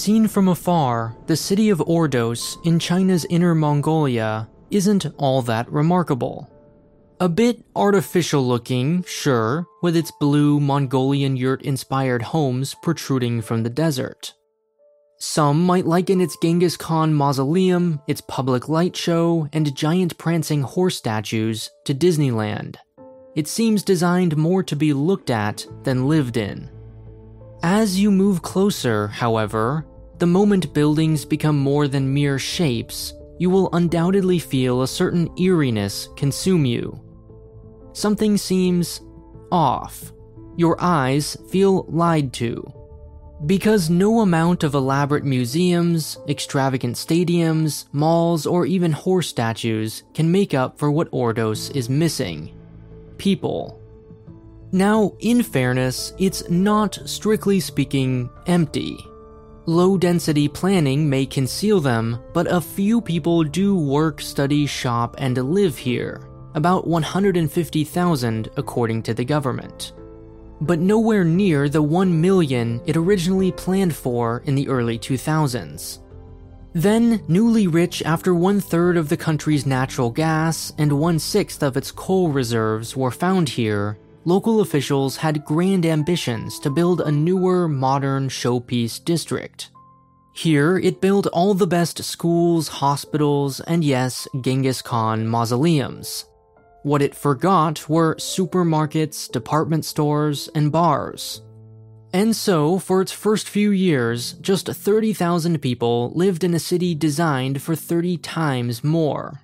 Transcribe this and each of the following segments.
Seen from afar, the city of Ordos in China's Inner Mongolia isn't all that remarkable. A bit artificial looking, sure, with its blue Mongolian yurt-inspired homes protruding from the desert. Some might liken its Genghis Khan mausoleum, its public light show, and giant prancing horse statues to Disneyland. It seems designed more to be looked at than lived in. As you move closer, however, the moment buildings become more than mere shapes, you will undoubtedly feel a certain eeriness consume you. Something seems off. Your eyes feel lied to. Because no amount of elaborate museums, extravagant stadiums, malls, or even horse statues can make up for what Ordos is missing. People. Now, in fairness, it's not, strictly speaking, empty. Low-density planning may conceal them, but a few people do work, study, shop, and live here. About 150,000 according to the government. But nowhere near the 1 million it originally planned for in the early 2000s. Then, newly rich after 1/3 of the country's natural gas and 1/6 of its coal reserves were found here, local officials had grand ambitions to build a newer, modern showpiece district. Here, it built all the best schools, hospitals, and yes, Genghis Khan mausoleums. What it forgot were supermarkets, department stores, and bars. And so, for its first few years, just 30,000 people lived in a city designed for 30 times more.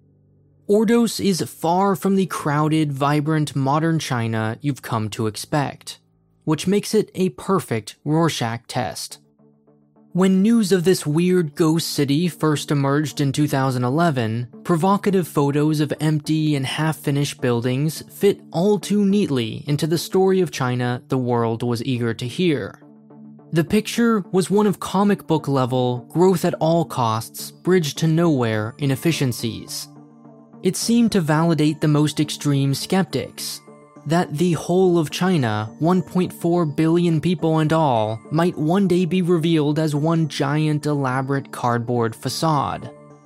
Ordos is far from the crowded, vibrant, modern China you've come to expect, which makes it a perfect Rorschach test. When news of this weird ghost city first emerged in 2011, provocative photos of empty and half-finished buildings fit all too neatly into the story of China the world was eager to hear. The picture was one of comic book level, growth at all costs, bridge to nowhere inefficiencies. It seemed to validate the most extreme skeptics, that the whole of China, 1.4 billion people and all, might one day be revealed as one giant elaborate cardboard facade.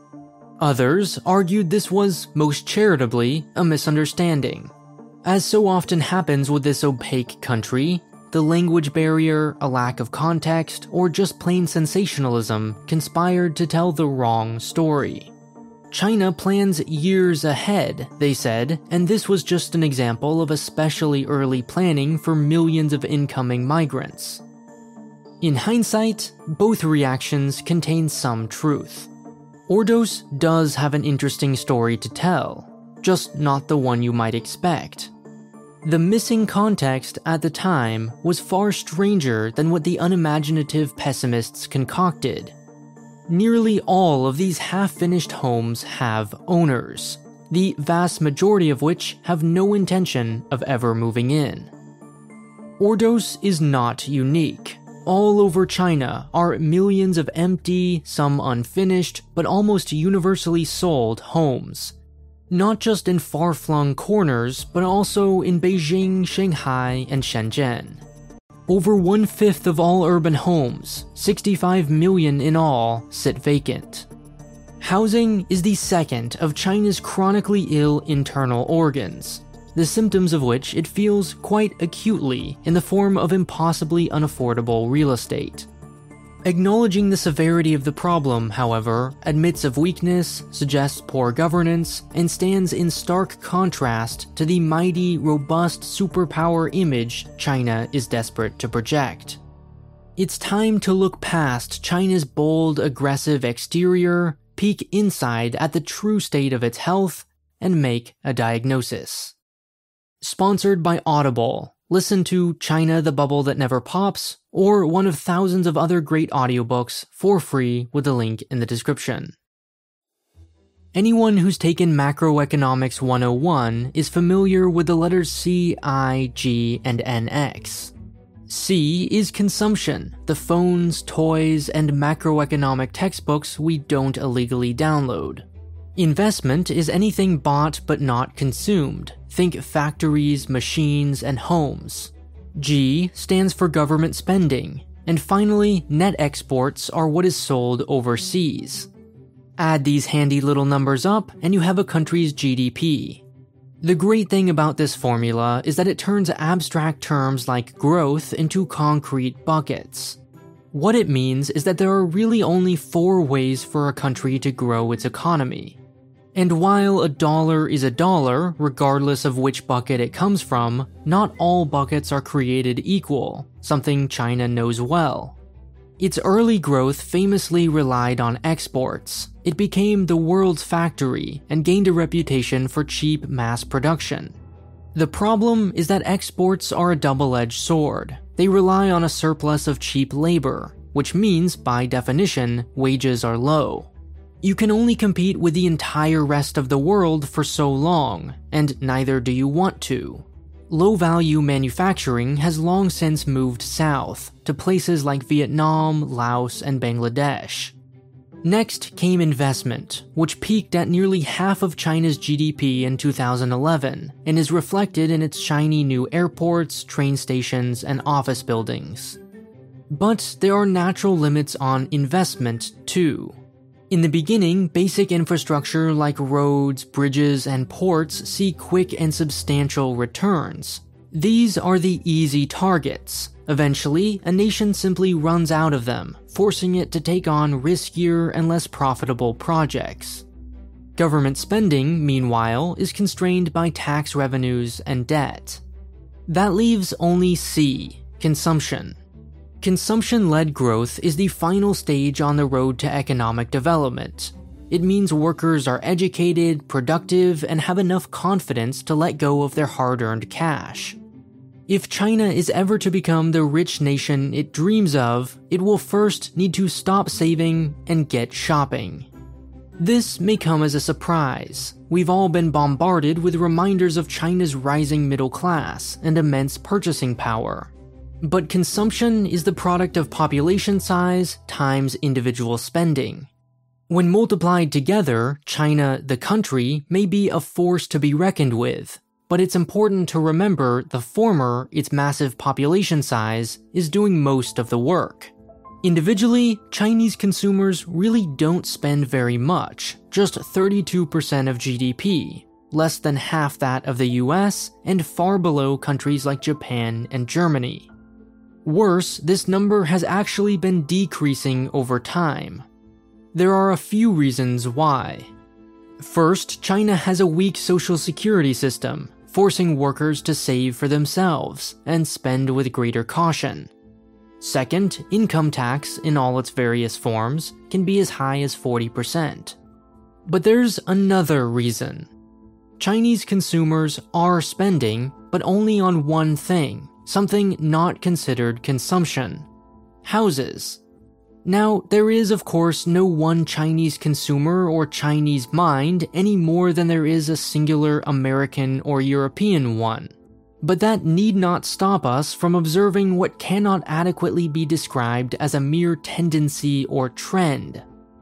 Others argued this was, most charitably, a misunderstanding. As so often happens with this opaque country, the language barrier, a lack of context, or just plain sensationalism conspired to tell the wrong story. China plans years ahead, they said, and this was just an example of especially early planning for millions of incoming migrants. In hindsight, both reactions contain some truth. Ordos does have an interesting story to tell, just not the one you might expect. The missing context at the time was far stranger than what the unimaginative pessimists concocted. Nearly all of these half-finished homes have owners, the vast majority of which have no intention of ever moving in. Ordos is not unique. All over China are millions of empty, some unfinished, but almost universally sold homes. Not just in far-flung corners, but also in Beijing, Shanghai, and Shenzhen. Over 1/5 of all urban homes, 65 million in all, sit vacant. Housing is the second of China's chronically ill internal organs, the symptoms of which it feels quite acutely in the form of impossibly unaffordable real estate. Acknowledging the severity of the problem, however, admits of weakness, suggests poor governance, and stands in stark contrast to the mighty, robust superpower image China is desperate to project. It's time to look past China's bold, aggressive exterior, peek inside at the true state of its health, and make a diagnosis. Sponsored by Audible. Listen to China the Bubble That Never Pops, or one of thousands of other great audiobooks for free with a link in the description. Anyone who's taken Macroeconomics 101 is familiar with the letters C, I, G, and NX. C is consumption, the phones, toys, and macroeconomic textbooks we don't illegally download. Investment is anything bought but not consumed. Think factories, machines, and homes. G stands for government spending. And finally, net exports are what is sold overseas. Add these handy little numbers up, and you have a country's GDP. The great thing about this formula is that it turns abstract terms like growth into concrete buckets. What it means is that there are really only 4 ways for a country to grow its economy. And while a dollar is a dollar, regardless of which bucket it comes from, not all buckets are created equal, something China knows well. Its early growth famously relied on exports. It became the world's factory and gained a reputation for cheap mass production. The problem is that exports are a double-edged sword. They rely on a surplus of cheap labor, which means, by definition, wages are low. You can only compete with the entire rest of the world for so long, and neither do you want to. Low-value manufacturing has long since moved south, to places like Vietnam, Laos, and Bangladesh. Next came investment, which peaked at nearly half of China's GDP in 2011, and is reflected in its shiny new airports, train stations, and office buildings. But there are natural limits on investment, too. In the beginning, basic infrastructure like roads, bridges, and ports see quick and substantial returns. These are the easy targets. Eventually, a nation simply runs out of them, forcing it to take on riskier and less profitable projects. Government spending, meanwhile, is constrained by tax revenues and debt. That leaves only C, consumption. Consumption-led growth is the final stage on the road to economic development. It means workers are educated, productive, and have enough confidence to let go of their hard-earned cash. If China is ever to become the rich nation it dreams of, it will first need to stop saving and get shopping. This may come as a surprise. We've all been bombarded with reminders of China's rising middle class and immense purchasing power. But consumption is the product of population size times individual spending. When multiplied together, China, the country, may be a force to be reckoned with, but it's important to remember the former, its massive population size, is doing most of the work. Individually, Chinese consumers really don't spend very much, just 32% of GDP, less than half that of the US, and far below countries like Japan and Germany. Worse, this number has actually been decreasing over time. There are a few reasons why. First, China has a weak social security system, forcing workers to save for themselves and spend with greater caution. Second, income tax in all its various forms can be as high as 40%. But there's another reason. Chinese consumers are spending, but only on one thing. Something not considered consumption: houses. Now, there is of course no one Chinese consumer or Chinese mind any more than there is a singular American or European one. But that need not stop us from observing what cannot adequately be described as a mere tendency or trend.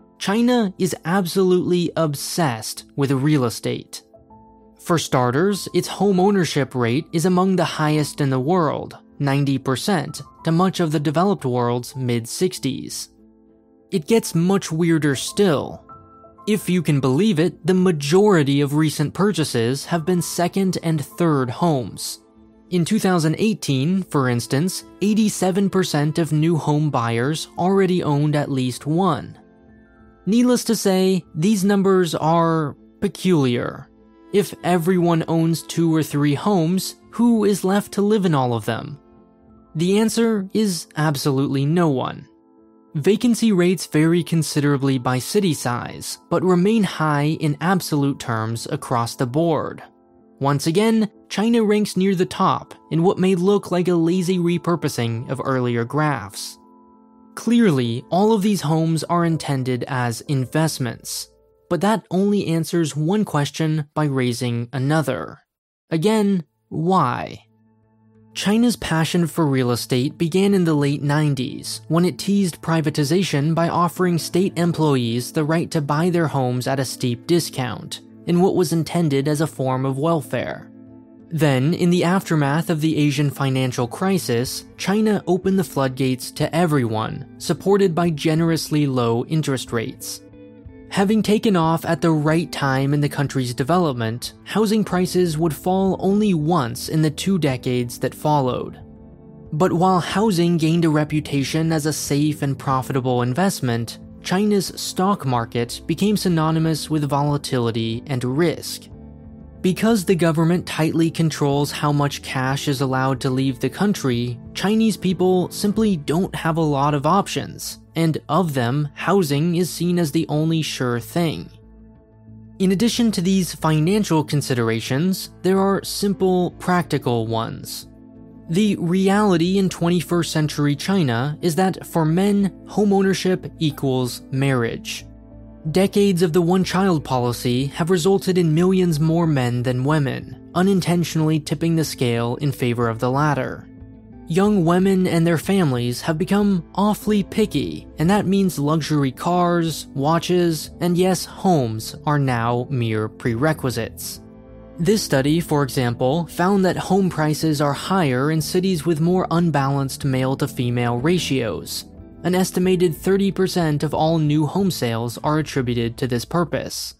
China is absolutely obsessed with real estate. For starters, its home ownership rate is among the highest in the world, 90%, to much of the developed world's mid-60s. It gets much weirder still. If you can believe it, the majority of recent purchases have been second and third homes. In 2018, for instance, 87% of new home buyers already owned at least one. Needless to say, these numbers are peculiar. If everyone owns 2 or 3 homes, who is left to live in all of them? The answer is absolutely no one. Vacancy rates vary considerably by city size, but remain high in absolute terms across the board. Once again, China ranks near the top in what may look like a lazy repurposing of earlier graphs. Clearly, all of these homes are intended as investments. But that only answers one question by raising another. Again, why? China's passion for real estate began in the late 90s, when it teased privatization by offering state employees the right to buy their homes at a steep discount, in what was intended as a form of welfare. Then, in the aftermath of the Asian financial crisis, China opened the floodgates to everyone, supported by generously low interest rates. Having taken off at the right time in the country's development, housing prices would fall only once in the 2 decades that followed. But while housing gained a reputation as a safe and profitable investment, China's stock market became synonymous with volatility and risk. Because the government tightly controls how much cash is allowed to leave the country, Chinese people simply don't have a lot of options, and of them, housing is seen as the only sure thing. In addition to these financial considerations, there are simple, practical ones. The reality in 21st century China is that for men, homeownership equals marriage. Decades of the one-child policy have resulted in millions more men than women, unintentionally tipping the scale in favor of the latter. Young women and their families have become awfully picky, and that means luxury cars, watches, and yes, homes are now mere prerequisites. This study, for example, found that home prices are higher in cities with more unbalanced male-to-female ratios. An estimated 30% of all new home sales are attributed to this purpose.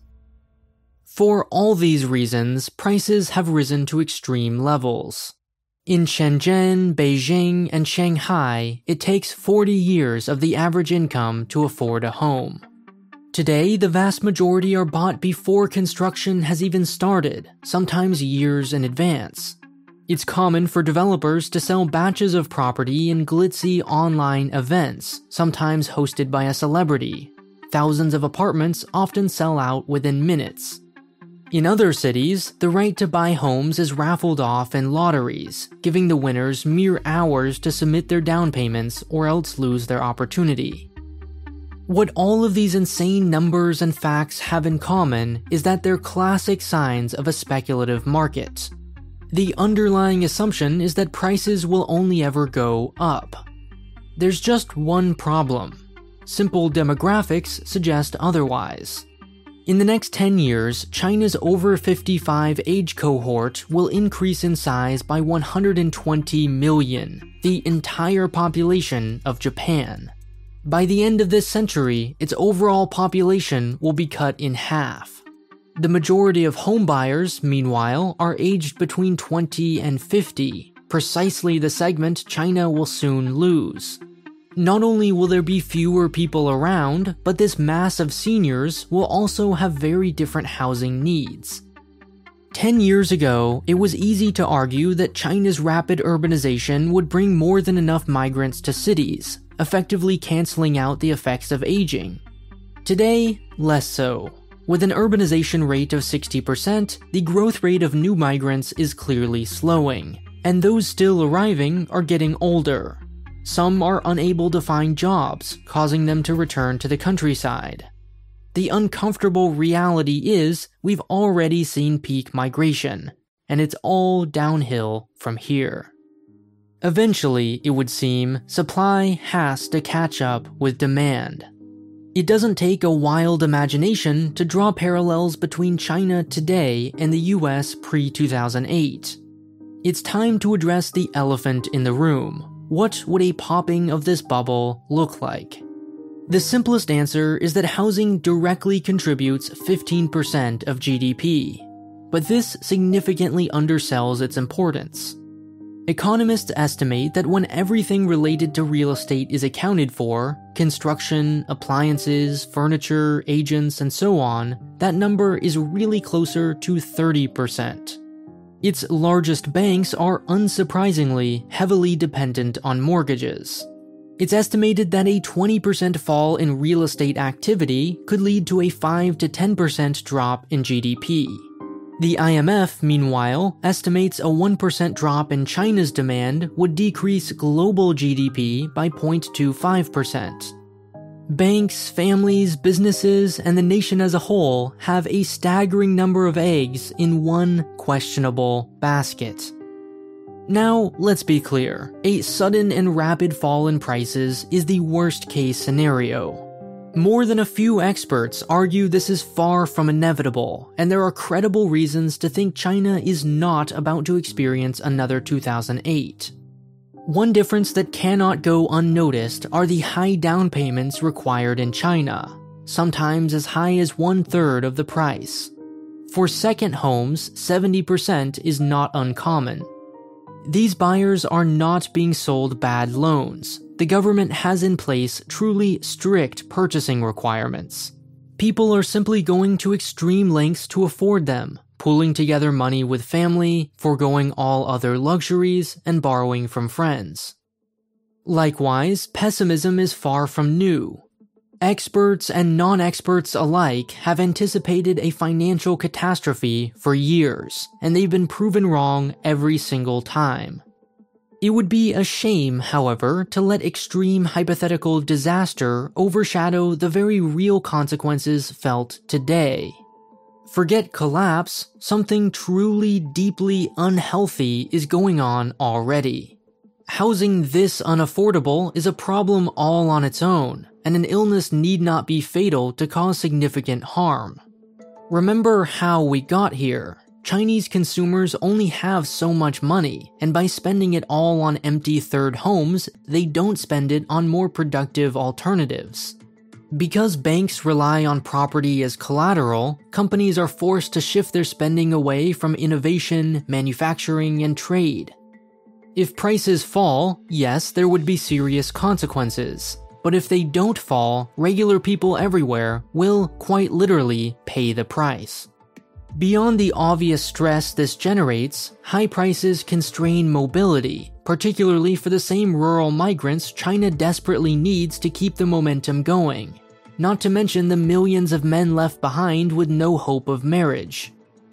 For all these reasons, prices have risen to extreme levels. In Shenzhen, Beijing, and Shanghai, it takes 40 years of the average income to afford a home. Today, the vast majority are bought before construction has even started, sometimes years in advance. It's common for developers to sell batches of property in glitzy online events, sometimes hosted by a celebrity. Thousands of apartments often sell out within minutes. In other cities, the right to buy homes is raffled off in lotteries, giving the winners mere hours to submit their down payments or else lose their opportunity. What all of these insane numbers and facts have in common is that they're classic signs of a speculative market. The underlying assumption is that prices will only ever go up. There's just one problem. Simple demographics suggest otherwise. In the next 10 years, China's over 55 age cohort will increase in size by 120 million, the entire population of Japan. By the end of this century, its overall population will be cut in half. The majority of home buyers, meanwhile, are aged between 20 and 50, precisely the segment China will soon lose. Not only will there be fewer people around, but this mass of seniors will also have very different housing needs. 10 years ago, it was easy to argue that China's rapid urbanization would bring more than enough migrants to cities, effectively canceling out the effects of aging. Today, less so. With an urbanization rate of 60%, the growth rate of new migrants is clearly slowing, and those still arriving are getting older. Some are unable to find jobs, causing them to return to the countryside. The uncomfortable reality is we've already seen peak migration, and it's all downhill from here. Eventually, it would seem, supply has to catch up with demand. It doesn't take a wild imagination to draw parallels between China today and the US pre-2008. It's time to address the elephant in the room. What would a popping of this bubble look like? The simplest answer is that housing directly contributes 15% of GDP, but this significantly undersells its importance. Economists estimate that when everything related to real estate is accounted for, construction, appliances, furniture, agents, and so on, that number is really closer to 30%. Its largest banks are unsurprisingly heavily dependent on mortgages. It's estimated that a 20% fall in real estate activity could lead to a 5 to 10% drop in GDP. The IMF, meanwhile, estimates a 1% drop in China's demand would decrease global GDP by 0.25%. Banks, families, businesses, and the nation as a whole have a staggering number of eggs in one questionable basket. Now, let's be clear. A sudden and rapid fall in prices is the worst-case scenario. More than a few experts argue this is far from inevitable, and there are credible reasons to think China is not about to experience another 2008. One difference that cannot go unnoticed are the high down payments required in China, sometimes as high as 1/3 of the price. For second homes, 70% is not uncommon. These buyers are not being sold bad loans. The government has in place truly strict purchasing requirements. People are simply going to extreme lengths to afford them, pooling together money with family, foregoing all other luxuries, and borrowing from friends. Likewise, pessimism is far from new. Experts and non-experts alike have anticipated a financial catastrophe for years, and they've been proven wrong every single time. It would be a shame, however, to let extreme hypothetical disaster overshadow the very real consequences felt today. Forget collapse, something truly deeply unhealthy is going on already. Housing this unaffordable is a problem all on its own, and an illness need not be fatal to cause significant harm. Remember how we got here. Chinese consumers only have so much money, and by spending it all on empty third homes, they don't spend it on more productive alternatives. Because banks rely on property as collateral, companies are forced to shift their spending away from innovation, manufacturing, and trade. If prices fall, yes, there would be serious consequences. But if they don't fall, regular people everywhere will, quite literally, pay the price. Beyond the obvious stress this generates, high prices constrain mobility, particularly for the same rural migrants China desperately needs to keep the momentum going, not to mention the millions of men left behind with no hope of marriage.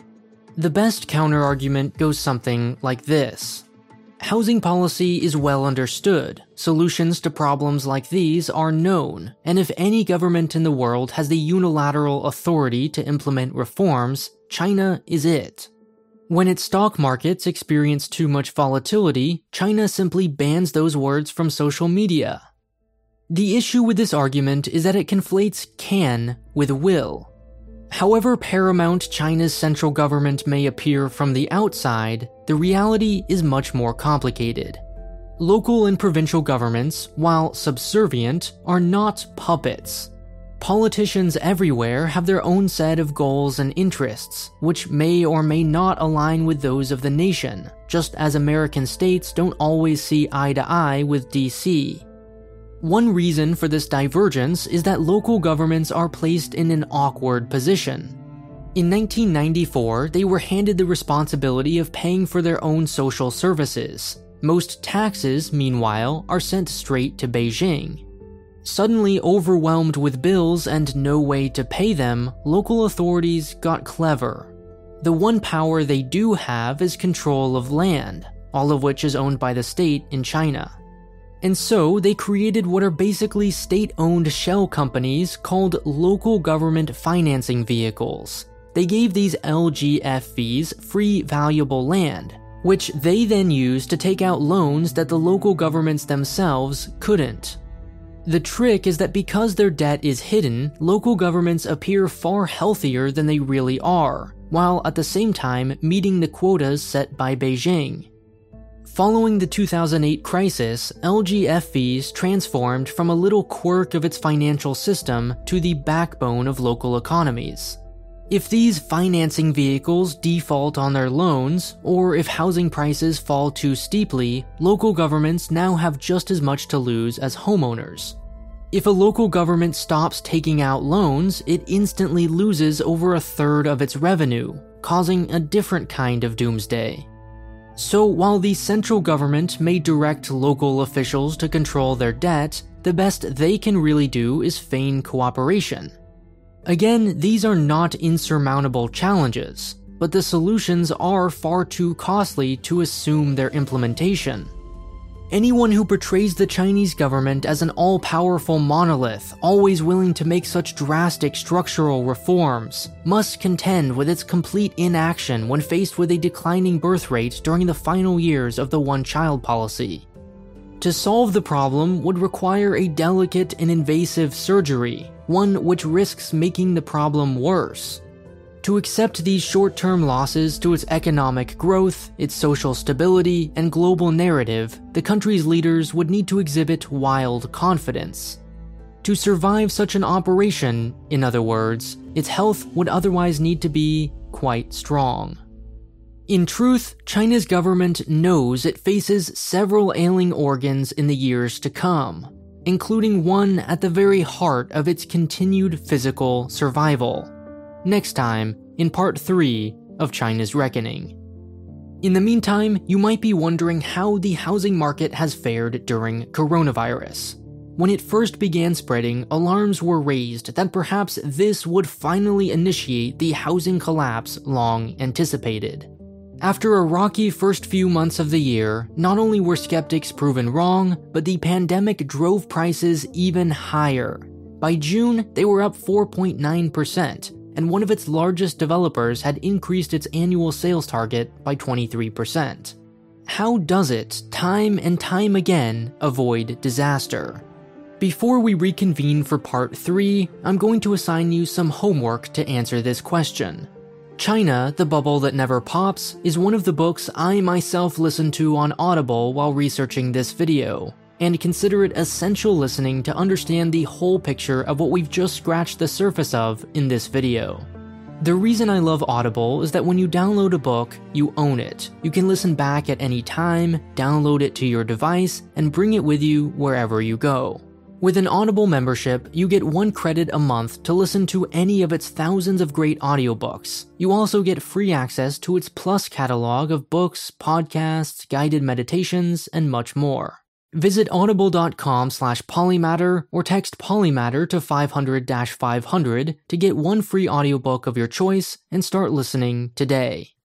The best counterargument goes something like this. Housing policy is well understood, solutions to problems like these are known, and if any government in the world has the unilateral authority to implement reforms, China is it. When its stock markets experience too much volatility, China simply bans those words from social media. The issue with this argument is that it conflates can with will. However paramount China's central government may appear from the outside, the reality is much more complicated. Local and provincial governments, while subservient, are not puppets. Politicians everywhere have their own set of goals and interests, which may or may not align with those of the nation, just as American states don't always see eye to eye with DC. One reason for this divergence is that local governments are placed in an awkward position. In 1994, they were handed the responsibility of paying for their own social services. Most taxes, meanwhile, are sent straight to Beijing. Suddenly overwhelmed with bills and no way to pay them, local authorities got clever. The one power they do have is control of land, all of which is owned by the state in China. And so they created what are basically state-owned shell companies called local government financing vehicles. They gave these LGFVs free valuable land, which they then used to take out loans that the local governments themselves couldn't. The trick is that because their debt is hidden, local governments appear far healthier than they really are, while at the same time meeting the quotas set by Beijing. Following the 2008 crisis, LGFVs transformed from a little quirk of its financial system to the backbone of local economies. If these financing vehicles default on their loans, or if housing prices fall too steeply, local governments now have just as much to lose as homeowners. If a local government stops taking out loans, it instantly loses over 1/3 of its revenue, causing a different kind of doomsday. So while the central government may direct local officials to control their debt, the best they can really do is feign cooperation. Again, these are not insurmountable challenges, but the solutions are far too costly to assume their implementation. Anyone who portrays the Chinese government as an all-powerful monolith, always willing to make such drastic structural reforms, must contend with its complete inaction when faced with a declining birth rate during the final years of the one-child policy. To solve the problem would require a delicate and invasive surgery, one which risks making the problem worse. To accept these short-term losses to its economic growth, its social stability, and global narrative, the country's leaders would need to exhibit wild confidence. To survive such an operation, in other words, its health would otherwise need to be quite strong. In truth, China's government knows it faces several ailing organs in the years to come, including one at the very heart of its continued physical survival. Next time, in part 3 of China's Reckoning. In the meantime, you might be wondering how the housing market has fared during coronavirus. When it first began spreading, alarms were raised that perhaps this would finally initiate the housing collapse long anticipated. After a rocky first few months of the year, not only were skeptics proven wrong, but the pandemic drove prices even higher. By June, they were up 4.9%, and one of its largest developers had increased its annual sales target by 23%. How does it, time and time again, avoid disaster? Before we reconvene for part 3, I'm going to assign you some homework to answer this question. China, the Bubble That Never Pops, is one of the books I myself listened to on Audible while researching this video, and consider it essential listening to understand the whole picture of what we've just scratched the surface of in this video. The reason I love Audible is that when you download a book, you own it. You can listen back at any time, download it to your device, and bring it with you wherever you go. With an Audible membership, you get 1 credit a month to listen to any of its thousands of great audiobooks. You also get free access to its Plus catalog of books, podcasts, guided meditations, and much more. Visit audible.com/polymatter or text polymatter to 500-500 to get 1 free audiobook of your choice and start listening today.